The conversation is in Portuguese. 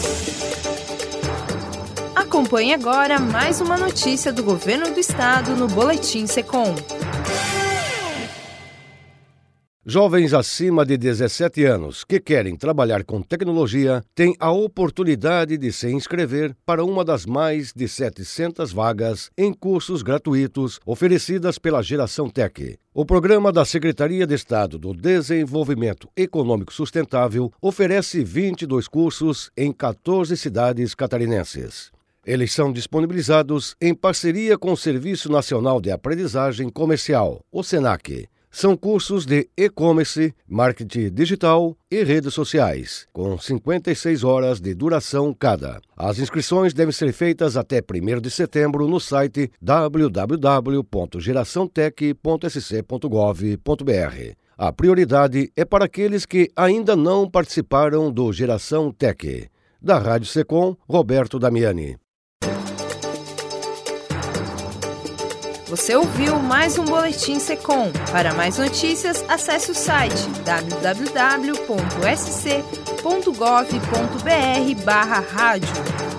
Acompanhe agora mais uma notícia do Governo do Estado no Boletim Secom. Jovens acima de 17 anos que querem trabalhar com tecnologia têm a oportunidade de se inscrever para uma das mais de 700 vagas em cursos gratuitos oferecidas pela Geração Tech. O programa da Secretaria de Estado do Desenvolvimento Econômico Sustentável oferece 22 cursos em 14 cidades catarinenses. Eles são disponibilizados em parceria com o Serviço Nacional de Aprendizagem Comercial, o SENAC. São cursos de e-commerce, marketing digital e redes sociais, com 56 horas de duração cada. As inscrições devem ser feitas até 1º de setembro no site www.geraçãotech.sc.gov.br. A prioridade é para aqueles que ainda não participaram do Geração Tech. Da Rádio Secom, Roberto Damiani. Você ouviu mais um Boletim Secom. Para mais notícias, acesse o site www.sc.gov.br/rádio.